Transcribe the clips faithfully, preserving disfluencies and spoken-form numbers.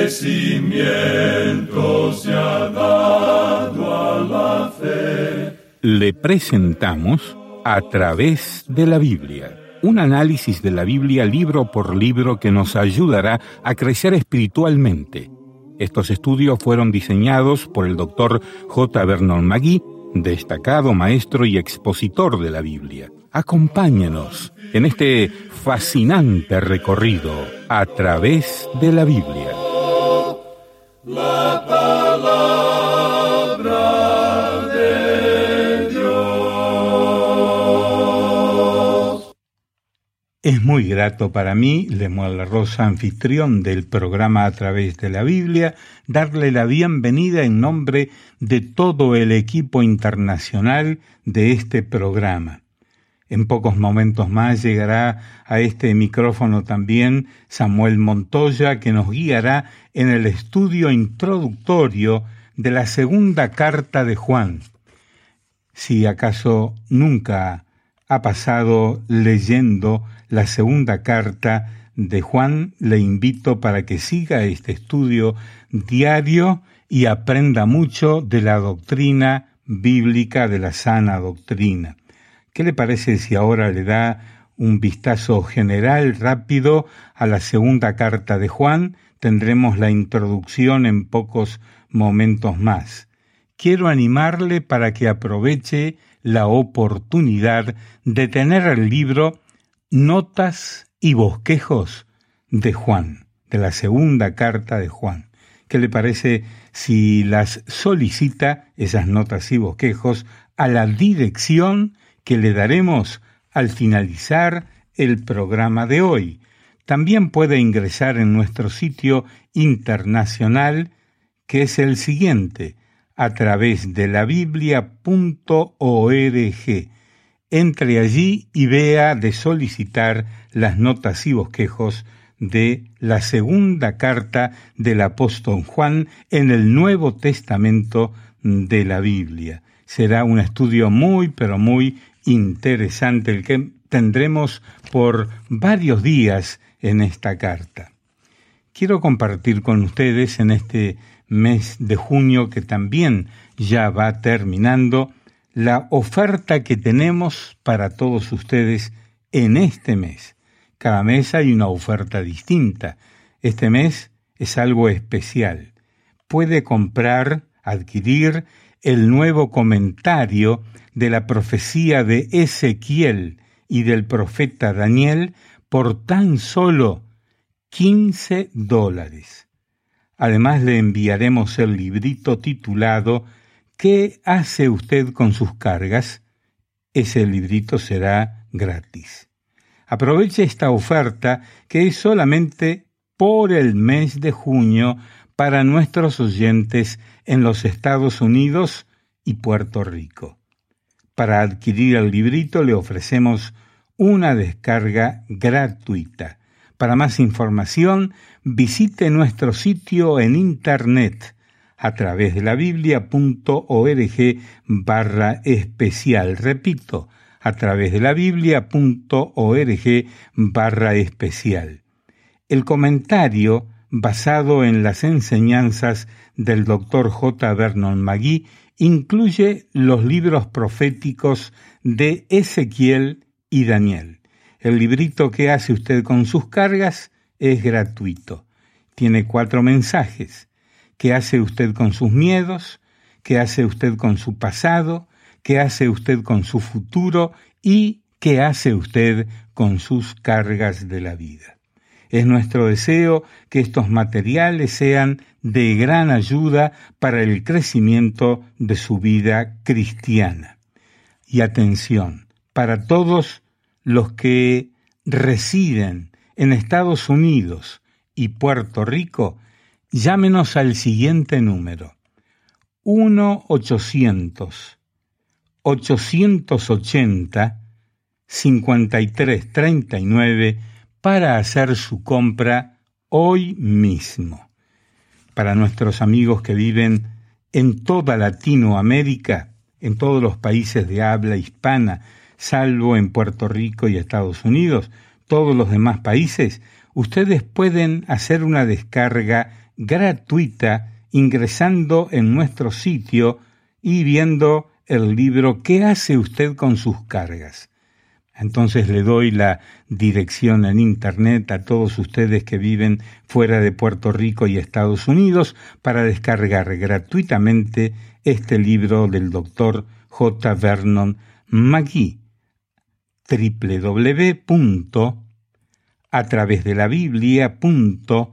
crecimiento se ha dado a la fe. Le presentamos A través de la Biblia, un análisis de la Biblia libro por libro que nos ayudará a crecer espiritualmente. Estos estudios fueron diseñados por el doctor J. Vernon McGee, destacado maestro y expositor de la Biblia. Acompáñenos en este fascinante recorrido a través de la Biblia. La palabra de Dios. Es muy grato para mí, Lemuel La Rosa, anfitrión del programa A través de la Biblia, darle la bienvenida en nombre de todo el equipo internacional de este programa. En pocos momentos más llegará a este micrófono también Samuel Montoya, que nos guiará en el estudio introductorio de la segunda carta de Juan. Si acaso nunca ha pasado leyendo la segunda carta de Juan, le invito para que siga este estudio diario y aprenda mucho de la doctrina bíblica, de la sana doctrina. ¿Qué le parece si ahora le da un vistazo general rápido a la segunda carta de Juan? Tendremos la introducción en pocos momentos más. Quiero animarle para que aproveche la oportunidad de tener el libro Notas y Bosquejos de Juan, de la segunda carta de Juan. ¿Qué le parece si las solicita, esas notas y bosquejos, a la dirección que le daremos al finalizar el programa de hoy? También puede ingresar en nuestro sitio internacional, que es el siguiente, a través de la biblia punto org. Entre allí y vea de solicitar las notas y bosquejos de la segunda carta del apóstol Juan en el Nuevo Testamento de la Biblia. Será un estudio muy, pero muy interesante el que tendremos por varios días en esta carta. Quiero compartir con ustedes en este mes de junio, que también ya va terminando, la oferta que tenemos para todos ustedes en este mes. Cada mes hay una oferta distinta. Este mes es algo especial. Puede comprar, adquirir el nuevo comentario de la profecía de Ezequiel y del profeta Daniel por tan solo quince dólares. Además le enviaremos el librito titulado ¿Qué hace usted con sus cargas? Ese librito será gratis. Aproveche esta oferta que es solamente por el mes de junio para nuestros oyentes en los Estados Unidos y Puerto Rico. Para adquirir el librito le ofrecemos una descarga gratuita. Para más información, visite nuestro sitio en internet a través de la biblia punto org barra especial. Repito, a través de la biblia punto org barra especial. El comentario, basado en las enseñanzas del doctor J. Vernon McGee, incluye los libros proféticos de Ezequiel y Daniel. El librito ¿Qué hace usted con sus cargas? Es gratuito. Tiene cuatro mensajes. ¿Qué hace usted con sus miedos? ¿Qué hace usted con su pasado? ¿Qué hace usted con su futuro? ¿Y qué hace usted con sus cargas de la vida? Es nuestro deseo que estos materiales sean de gran ayuda para el crecimiento de su vida cristiana. Y atención, para todos los que residen en Estados Unidos y Puerto Rico, llámenos al siguiente número, uno ochocientos, ochocientos ochenta, cincuenta y tres treinta y nueve para hacer su compra hoy mismo. Para nuestros amigos que viven en toda Latinoamérica, en todos los países de habla hispana, salvo en Puerto Rico y Estados Unidos, todos los demás países, ustedes pueden hacer una descarga gratuita ingresando en nuestro sitio y viendo el libro ¿Qué hace usted con sus cargas? Entonces le doy la dirección en internet a todos ustedes que viven fuera de Puerto Rico y Estados Unidos para descargar gratuitamente este libro del doctor J. Vernon McGee. doble u doble u doble u punto a través de la biblia punto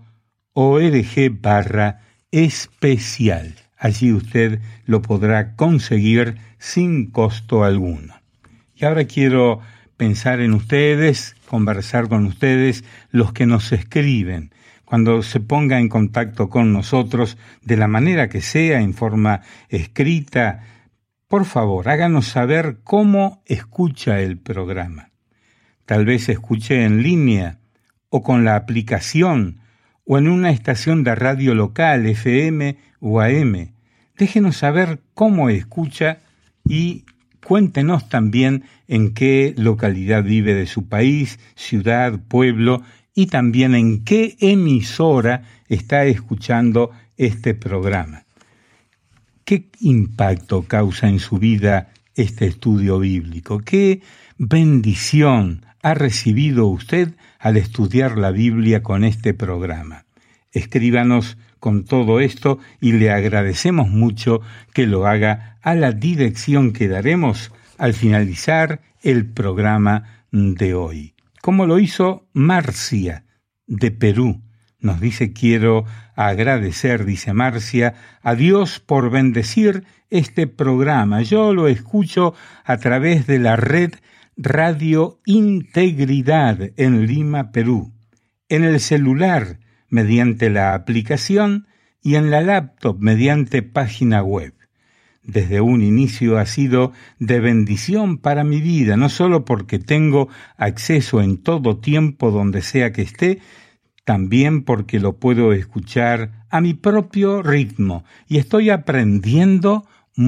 org barra especial. Allí usted lo podrá conseguir sin costo alguno. Y ahora quiero pensar en ustedes, conversar con ustedes, los que nos escriben. Cuando se ponga en contacto con nosotros, de la manera que sea, en forma escrita, por favor, háganos saber cómo escucha el programa. Tal vez escuche en línea, o con la aplicación, o en una estación de radio local, F M o A M. Déjenos saber cómo escucha y cuéntenos también en qué localidad vive de su país, ciudad, pueblo, y también en qué emisora está escuchando este programa. ¿Qué impacto causa en su vida este estudio bíblico? ¿Qué bendición ha recibido usted al estudiar la Biblia con este programa? Escríbanos con todo esto y le agradecemos mucho que lo haga a la dirección que daremos al finalizar el programa de hoy. Como lo hizo Marcia de Perú. Nos dice: quiero agradecer, dice Marcia, a Dios por bendecir este programa. Yo lo escucho a través de la red Radio Integridad en Lima, Perú, en el celular mediante la aplicación y en la laptop mediante página web. Desde un inicio ha sido de bendición para mi vida, no solo porque tengo acceso en todo tiempo donde sea que esté, también porque lo puedo escuchar a mi propio ritmo y estoy aprendiendo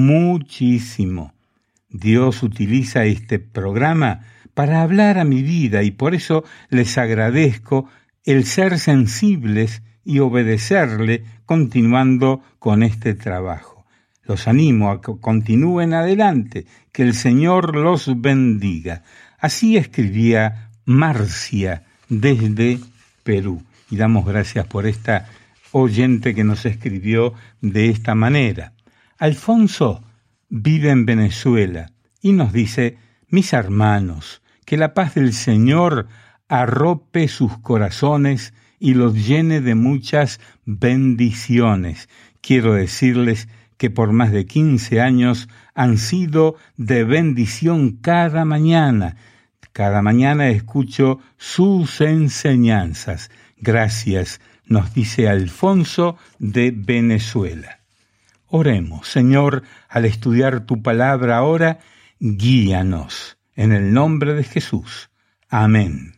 muchísimo. Dios utiliza este programa para hablar a mi vida y por eso les agradezco el ser sensibles y obedecerle continuando con este trabajo. Los animo a que continúen adelante, que el Señor los bendiga. Así escribía Marcia desde Perú. Y damos gracias por esta oyente que nos escribió de esta manera. Alfonso vive en Venezuela y nos dice: mis hermanos, que la paz del Señor arrope sus corazones y los llene de muchas bendiciones. Quiero decirles que por más de quince años han sido de bendición cada mañana. Cada mañana escucho sus enseñanzas. Gracias, nos dice Alfonso de Venezuela. Oremos, Señor, al estudiar tu palabra ahora, guíanos. En el nombre de Jesús. Amén.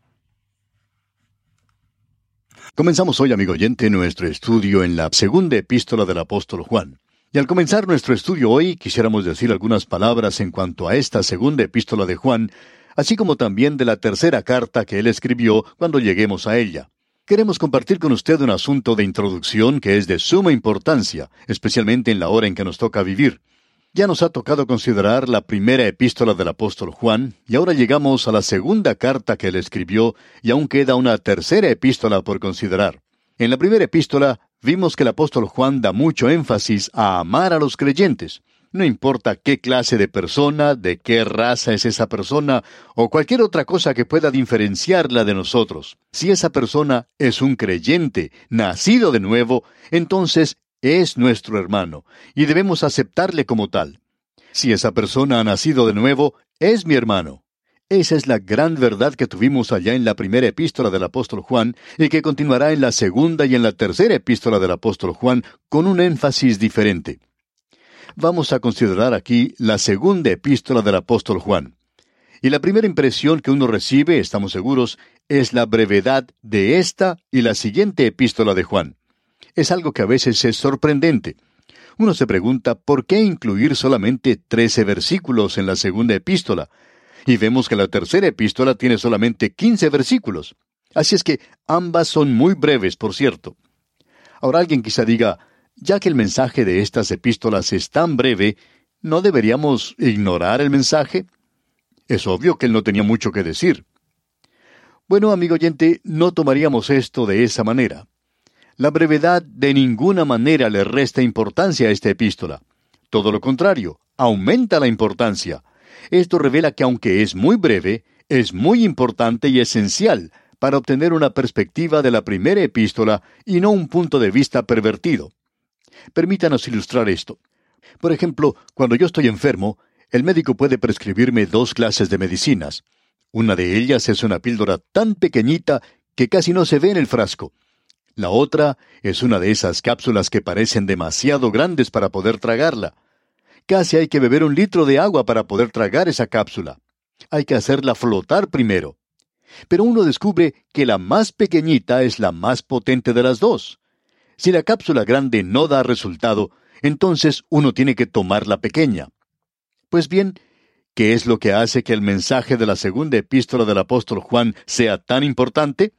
Comenzamos hoy, amigo oyente, nuestro estudio en la segunda epístola del apóstol Juan. Y al comenzar nuestro estudio hoy, quisiéramos decir algunas palabras en cuanto a esta segunda epístola de Juan, así como también de la tercera carta que él escribió cuando lleguemos a ella. Queremos compartir con usted un asunto de introducción que es de suma importancia, especialmente en la hora en que nos toca vivir. Ya nos ha tocado considerar la primera epístola del apóstol Juan, y ahora llegamos a la segunda carta que él escribió, y aún queda una tercera epístola por considerar. En la primera epístola vimos que el apóstol Juan da mucho énfasis a amar a los creyentes. No importa qué clase de persona, de qué raza es esa persona, o cualquier otra cosa que pueda diferenciarla de nosotros. Si esa persona es un creyente, nacido de nuevo, entonces es nuestro hermano, y debemos aceptarle como tal. Si esa persona ha nacido de nuevo, es mi hermano. Esa es la gran verdad que tuvimos allá en la primera epístola del apóstol Juan, y que continuará en la segunda y en la tercera epístola del apóstol Juan, con un énfasis diferente. Vamos a considerar aquí la segunda epístola del apóstol Juan. Y la primera impresión que uno recibe, estamos seguros, es la brevedad de esta y la siguiente epístola de Juan. Es algo que a veces es sorprendente. Uno se pregunta por qué incluir solamente trece versículos en la segunda epístola. Y vemos que la tercera epístola tiene solamente quince versículos. Así es que ambas son muy breves, por cierto. Ahora alguien quizá diga, ya que el mensaje de estas epístolas es tan breve, ¿no deberíamos ignorar el mensaje? Es obvio que él no tenía mucho que decir. Bueno, amigo oyente, no tomaríamos esto de esa manera. La brevedad de ninguna manera le resta importancia a esta epístola. Todo lo contrario, aumenta la importancia. Esto revela que aunque es muy breve, es muy importante y esencial para obtener una perspectiva de la primera epístola y no un punto de vista pervertido. Permítanos ilustrar esto. Por ejemplo, cuando yo estoy enfermo, el médico puede prescribirme dos clases de medicinas. Una de ellas es una píldora tan pequeñita que casi no se ve en el frasco. La otra es una de esas cápsulas que parecen demasiado grandes para poder tragarla. Casi hay que beber un litro de agua para poder tragar esa cápsula. Hay que hacerla flotar primero. Pero uno descubre que la más pequeñita es la más potente de las dos. Si la cápsula grande no da resultado, entonces uno tiene que tomar la pequeña. Pues bien, ¿qué es lo que hace que el mensaje de la segunda epístola del apóstol Juan sea tan importante?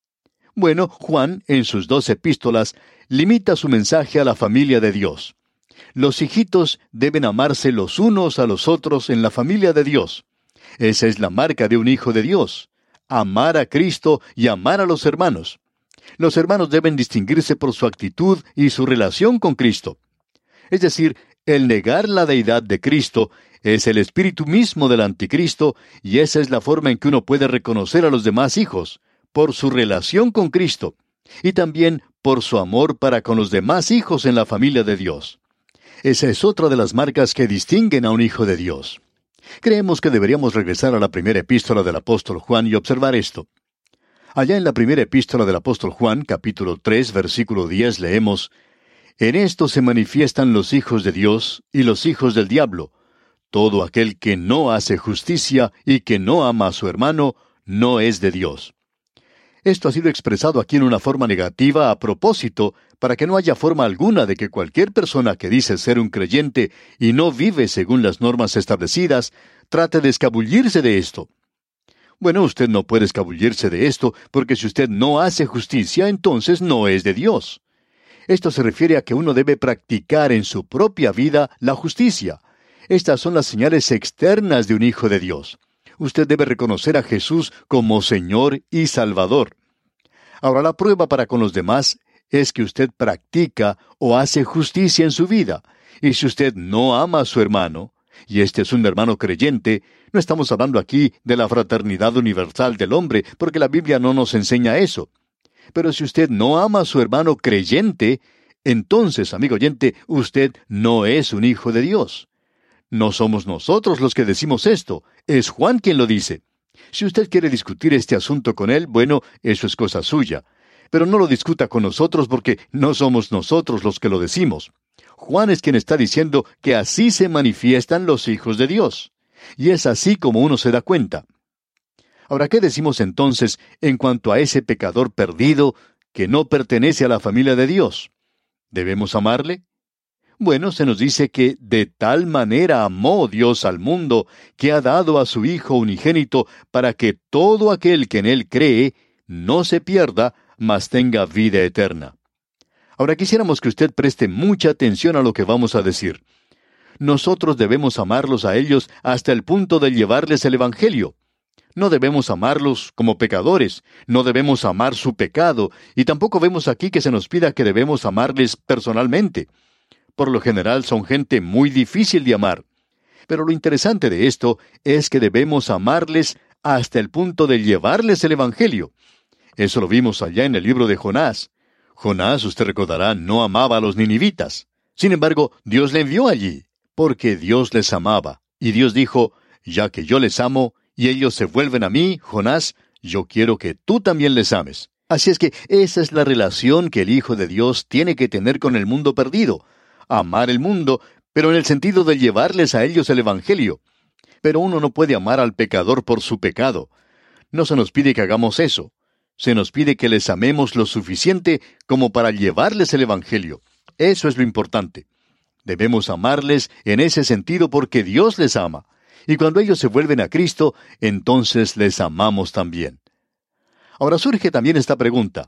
Bueno, Juan, en sus dos epístolas, limita su mensaje a la familia de Dios. Los hijitos deben amarse los unos a los otros en la familia de Dios. Esa es la marca de un hijo de Dios. Amar a Cristo y amar a los hermanos. Los hermanos deben distinguirse por su actitud y su relación con Cristo. Es decir, el negar la deidad de Cristo es el espíritu mismo del anticristo, y esa es la forma en que uno puede reconocer a los demás hijos, por su relación con Cristo, y también por su amor para con los demás hijos en la familia de Dios. Esa es otra de las marcas que distinguen a un hijo de Dios. Creemos que deberíamos regresar a la primera epístola del apóstol Juan y observar esto. Allá en la primera epístola del apóstol Juan, capítulo tres, versículo diez, leemos: En esto se manifiestan los hijos de Dios y los hijos del diablo. Todo aquel que no hace justicia y que no ama a su hermano, no es de Dios. Esto ha sido expresado aquí en una forma negativa a propósito, para que no haya forma alguna de que cualquier persona que dice ser un creyente y no vive según las normas establecidas, trate de escabullirse de esto. Bueno, usted no puede escabullirse de esto, porque si usted no hace justicia, entonces no es de Dios. Esto se refiere a que uno debe practicar en su propia vida la justicia. Estas son las señales externas de un hijo de Dios. Usted debe reconocer a Jesús como Señor y Salvador. Ahora, la prueba para con los demás es que usted practica o hace justicia en su vida. Y si usted no ama a su hermano, y este es un hermano creyente, no estamos hablando aquí de la fraternidad universal del hombre, porque la Biblia no nos enseña eso. Pero si usted no ama a su hermano creyente, entonces, amigo oyente, usted no es un hijo de Dios. No somos nosotros los que decimos esto, es Juan quien lo dice. Si usted quiere discutir este asunto con él, bueno, eso es cosa suya. Pero no lo discuta con nosotros porque no somos nosotros los que lo decimos. Juan es quien está diciendo que así se manifiestan los hijos de Dios. Y es así como uno se da cuenta. Ahora, ¿qué decimos entonces en cuanto a ese pecador perdido que no pertenece a la familia de Dios? ¿Debemos amarle? Bueno, se nos dice que de tal manera amó Dios al mundo que ha dado a su Hijo unigénito para que todo aquel que en Él cree no se pierda, mas tenga vida eterna. Ahora quisiéramos que usted preste mucha atención a lo que vamos a decir. Nosotros debemos amarlos a ellos hasta el punto de llevarles el Evangelio. No debemos amarlos como pecadores, no debemos amar su pecado, y tampoco vemos aquí que se nos pida que debemos amarles personalmente. Por lo general son gente muy difícil de amar. Pero lo interesante de esto es que debemos amarles hasta el punto de llevarles el Evangelio. Eso lo vimos allá en el libro de Jonás. Jonás, usted recordará, no amaba a los ninivitas. Sin embargo, Dios le envió allí, porque Dios les amaba. Y Dios dijo, ya que yo les amo, y ellos se vuelven a mí, Jonás, yo quiero que tú también les ames. Así es que esa es la relación que el Hijo de Dios tiene que tener con el mundo perdido. Amar el mundo, pero en el sentido de llevarles a ellos el Evangelio. Pero uno no puede amar al pecador por su pecado. No se nos pide que hagamos eso. Se nos pide que les amemos lo suficiente como para llevarles el Evangelio. Eso es lo importante. Debemos amarles en ese sentido porque Dios les ama. Y cuando ellos se vuelven a Cristo, entonces les amamos también. Ahora surge también esta pregunta.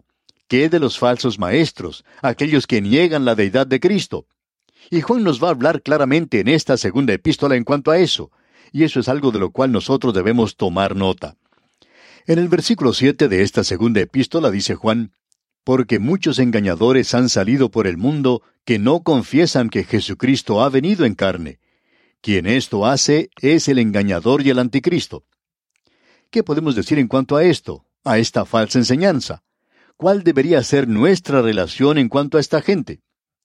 ¿Qué de los falsos maestros, aquellos que niegan la deidad de Cristo? Y Juan nos va a hablar claramente en esta segunda epístola en cuanto a eso, y eso es algo de lo cual nosotros debemos tomar nota. En el versículo siete de esta segunda epístola dice Juan, «Porque muchos engañadores han salido por el mundo que no confiesan que Jesucristo ha venido en carne. Quien esto hace es el engañador y el anticristo». ¿Qué podemos decir en cuanto a esto, a esta falsa enseñanza? ¿Cuál debería ser nuestra relación en cuanto a esta gente?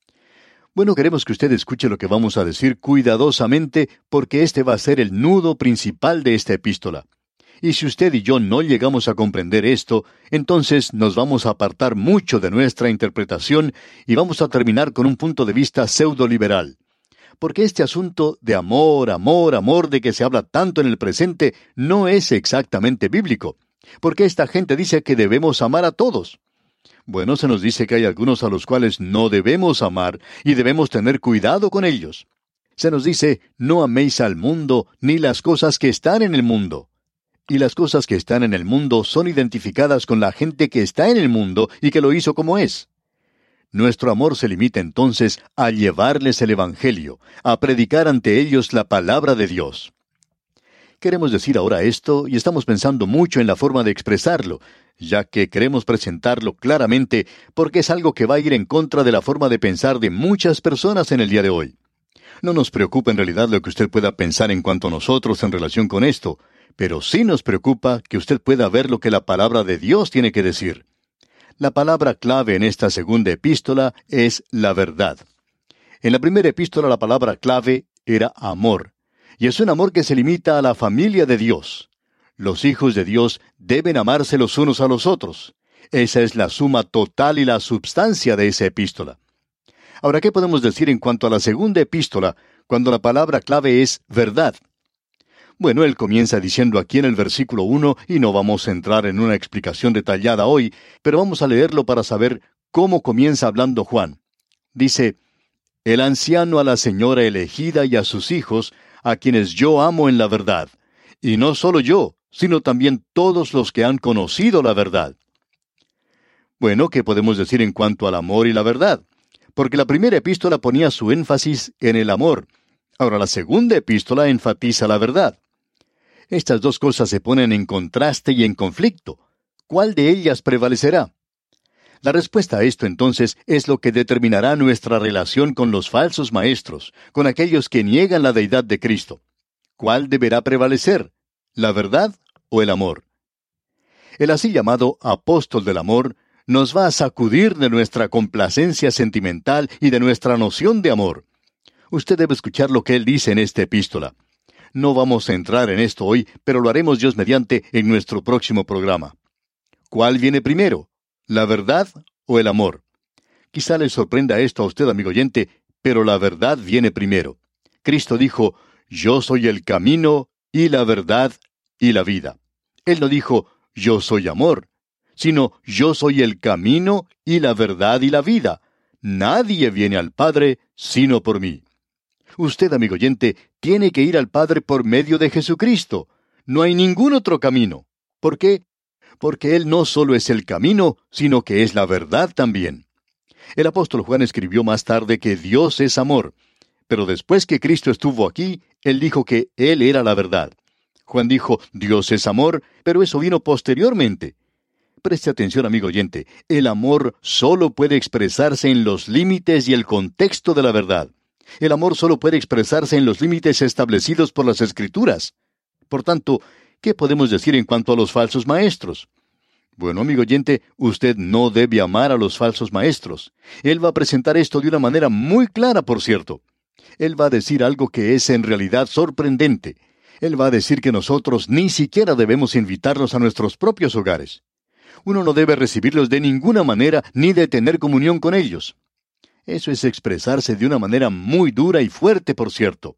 Bueno, queremos que usted escuche lo que vamos a decir cuidadosamente, porque este va a ser el nudo principal de esta epístola. Y si usted y yo no llegamos a comprender esto, entonces nos vamos a apartar mucho de nuestra interpretación y vamos a terminar con un punto de vista pseudo-liberal. Porque este asunto de amor, amor, amor de que se habla tanto en el presente no es exactamente bíblico. Porque esta gente dice que debemos amar a todos. Bueno, se nos dice que hay algunos a los cuales no debemos amar y debemos tener cuidado con ellos. Se nos dice, no améis al mundo ni las cosas que están en el mundo. Y las cosas que están en el mundo son identificadas con la gente que está en el mundo y que lo hizo como es. Nuestro amor se limita entonces a llevarles el Evangelio, a predicar ante ellos la palabra de Dios. Queremos decir ahora esto y estamos pensando mucho en la forma de expresarlo, ya que queremos presentarlo claramente porque es algo que va a ir en contra de la forma de pensar de muchas personas en el día de hoy. No nos preocupa en realidad lo que usted pueda pensar en cuanto a nosotros en relación con esto, pero sí nos preocupa que usted pueda ver lo que la palabra de Dios tiene que decir. La palabra clave en esta segunda epístola es la verdad. En la primera epístola la palabra clave era amor, y es un amor que se limita a la familia de Dios. Los hijos de Dios deben amarse los unos a los otros. Esa es la suma total y la substancia de esa epístola. Ahora, ¿qué podemos decir en cuanto a la segunda epístola, cuando la palabra clave es verdad? Bueno, él comienza diciendo aquí en el versículo uno, y no vamos a entrar en una explicación detallada hoy, pero vamos a leerlo para saber cómo comienza hablando Juan. Dice, «El anciano a la señora elegida y a sus hijos, a quienes yo amo en la verdad, y no solo yo, sino también todos los que han conocido la verdad». Bueno, ¿qué podemos decir en cuanto al amor y la verdad? Porque la primera epístola ponía su énfasis en el amor. Ahora la segunda epístola enfatiza la verdad. Estas dos cosas se ponen en contraste y en conflicto. ¿Cuál de ellas prevalecerá? La respuesta a esto entonces es lo que determinará nuestra relación con los falsos maestros, con aquellos que niegan la deidad de Cristo. ¿Cuál deberá prevalecer? ¿La verdad o el amor? El así llamado apóstol del amor nos va a sacudir de nuestra complacencia sentimental y de nuestra noción de amor. Usted debe escuchar lo que él dice en esta epístola. No vamos a entrar en esto hoy, pero lo haremos Dios mediante en nuestro próximo programa. ¿Cuál viene primero? ¿La verdad o el amor? Quizá le sorprenda esto a usted, amigo oyente, pero la verdad viene primero. Cristo dijo, «Yo soy el camino y la verdad y la vida». Él no dijo, «Yo soy amor», sino «Yo soy el camino y la verdad y la vida». Nadie viene al Padre sino por mí. Usted, amigo oyente, tiene que ir al Padre por medio de Jesucristo. No hay ningún otro camino. ¿Por qué? Porque Él no solo es el camino, sino que es la verdad también. El apóstol Juan escribió más tarde que Dios es amor. Pero después que Cristo estuvo aquí, Él dijo que Él era la verdad. Juan dijo, Dios es amor, pero eso vino posteriormente. Preste atención, amigo oyente, el amor solo puede expresarse en los límites y el contexto de la verdad. El amor solo puede expresarse en los límites establecidos por las Escrituras. Por tanto, ¿qué podemos decir en cuanto a los falsos maestros? Bueno, amigo oyente, usted no debe amar a los falsos maestros. Él va a presentar esto de una manera muy clara, por cierto. Él va a decir algo que es en realidad sorprendente. Él va a decir que nosotros ni siquiera debemos invitarlos a nuestros propios hogares. Uno no debe recibirlos de ninguna manera ni de tener comunión con ellos. Eso es expresarse de una manera muy dura y fuerte, por cierto.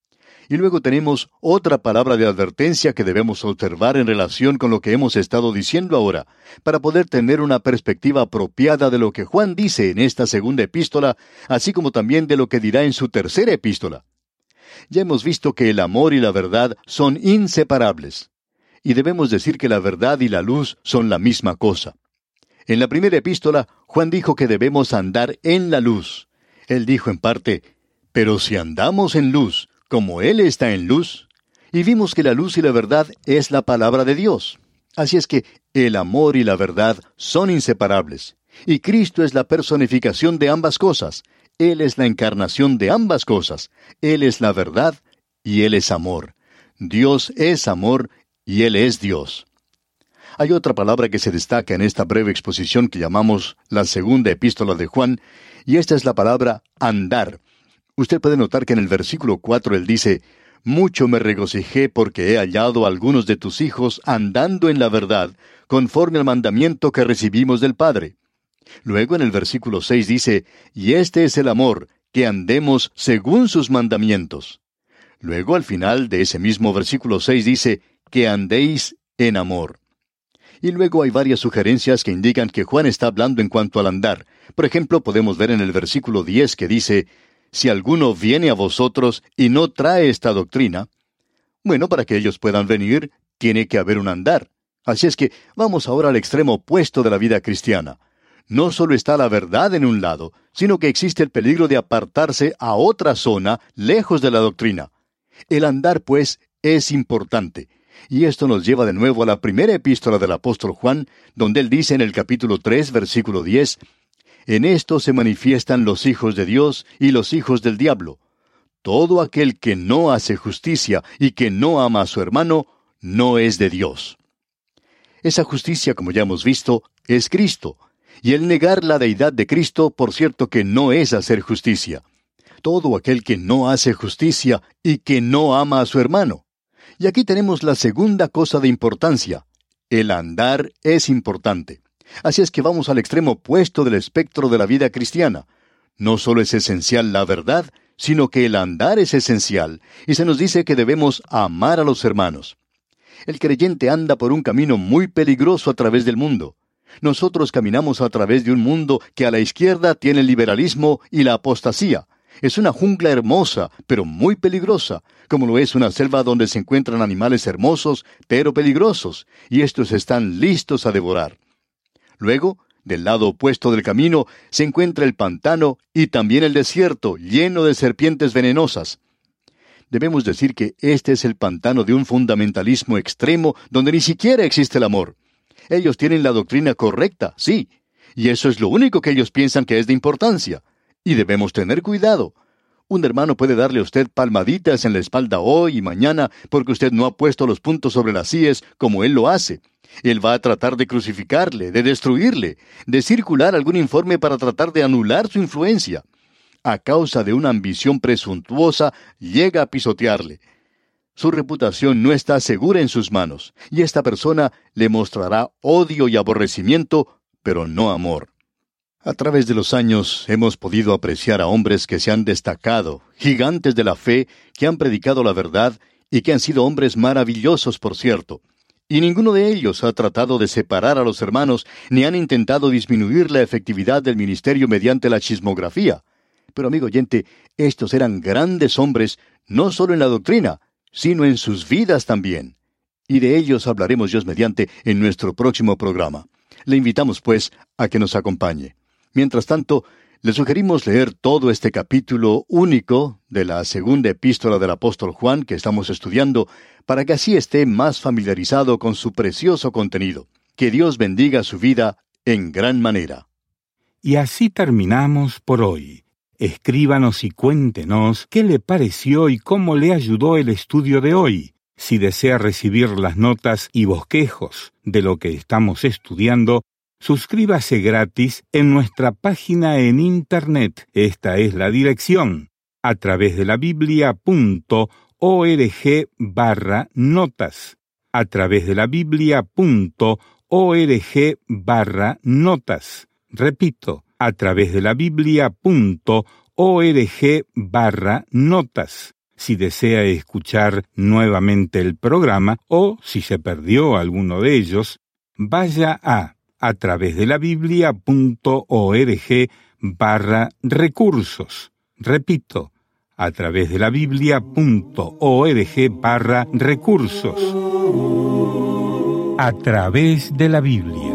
Y luego tenemos otra palabra de advertencia que debemos observar en relación con lo que hemos estado diciendo ahora, para poder tener una perspectiva apropiada de lo que Juan dice en esta segunda epístola, así como también de lo que dirá en su tercera epístola. Ya hemos visto que el amor y la verdad son inseparables. Y debemos decir que la verdad y la luz son la misma cosa. En la primera epístola, Juan dijo que debemos andar en la luz. Él dijo en parte, pero si andamos en luz, como Él está en luz, y vimos que la luz y la verdad es la palabra de Dios. Así es que el amor y la verdad son inseparables. Y Cristo es la personificación de ambas cosas. Él es la encarnación de ambas cosas. Él es la verdad y Él es amor. Dios es amor y Él es Dios. Hay otra palabra que se destaca en esta breve exposición que llamamos la segunda epístola de Juan, y esta es la palabra andar. Usted puede notar que en el versículo cuatro él dice, «Mucho me regocijé porque he hallado a algunos de tus hijos andando en la verdad, conforme al mandamiento que recibimos del Padre». Luego en el versículo seis dice, «Y este es el amor, que andemos según sus mandamientos». Luego al final de ese mismo versículo seis dice, «Que andéis en amor». Y luego hay varias sugerencias que indican que Juan está hablando en cuanto al andar. Por ejemplo, podemos ver en el versículo diez que dice, «Si alguno viene a vosotros y no trae esta doctrina», bueno, para que ellos puedan venir, tiene que haber un andar. Así es que vamos ahora al extremo opuesto de la vida cristiana. No solo está la verdad en un lado, sino que existe el peligro de apartarse a otra zona, lejos de la doctrina. El andar, pues, es importante. Y esto nos lleva de nuevo a la primera epístola del apóstol Juan, donde él dice en el capítulo tres, versículo diez, «En esto se manifiestan los hijos de Dios y los hijos del diablo. Todo aquel que no hace justicia y que no ama a su hermano, no es de Dios». Esa justicia, como ya hemos visto, es Cristo. Y el negar la deidad de Cristo, por cierto que no es hacer justicia. Todo aquel que no hace justicia y que no ama a su hermano. Y aquí tenemos la segunda cosa de importancia. El andar es importante. Así es que vamos al extremo opuesto del espectro de la vida cristiana. No solo es esencial la verdad, sino que el andar es esencial, y se nos dice que debemos amar a los hermanos. El creyente anda por un camino muy peligroso a través del mundo. Nosotros caminamos a través de un mundo que a la izquierda tiene el liberalismo y la apostasía. Es una jungla hermosa, pero muy peligrosa, como lo es una selva donde se encuentran animales hermosos, pero peligrosos, y estos están listos a devorar. Luego, del lado opuesto del camino, se encuentra el pantano y también el desierto, lleno de serpientes venenosas. Debemos decir que este es el pantano de un fundamentalismo extremo donde ni siquiera existe el amor. Ellos tienen la doctrina correcta, sí, y eso es lo único que ellos piensan que es de importancia. Y debemos tener cuidado. Un hermano puede darle a usted palmaditas en la espalda hoy y mañana porque usted no ha puesto los puntos sobre las íes como él lo hace. Él va a tratar de crucificarle, de destruirle, de circular algún informe para tratar de anular su influencia. A causa de una ambición presuntuosa, llega a pisotearle. Su reputación no está segura en sus manos, y esta persona le mostrará odio y aborrecimiento, pero no amor. A través de los años hemos podido apreciar a hombres que se han destacado, gigantes de la fe, que han predicado la verdad y que han sido hombres maravillosos, por cierto. Y ninguno de ellos ha tratado de separar a los hermanos, ni han intentado disminuir la efectividad del ministerio mediante la chismografía. Pero, amigo oyente, estos eran grandes hombres, no solo en la doctrina, sino en sus vidas también. Y de ellos hablaremos Dios mediante en nuestro próximo programa. Le invitamos, pues, a que nos acompañe. Mientras tanto, le sugerimos leer todo este capítulo único de la segunda epístola del apóstol Juan que estamos estudiando, para que así esté más familiarizado con su precioso contenido. Que Dios bendiga su vida en gran manera. Y así terminamos por hoy. Escríbanos y cuéntenos qué le pareció y cómo le ayudó el estudio de hoy. Si desea recibir las notas y bosquejos de lo que estamos estudiando, suscríbase gratis en nuestra página en Internet. Esta es la dirección, a través de la biblia.org barra notas. A través de la biblia.org barra notas. Repito, a través de la biblia.org barra notas. Si desea escuchar nuevamente el programa o si se perdió alguno de ellos, vaya a a través de la biblia.org barra recursos. Repito, a través de la biblia.org barra recursos. A través de la Biblia.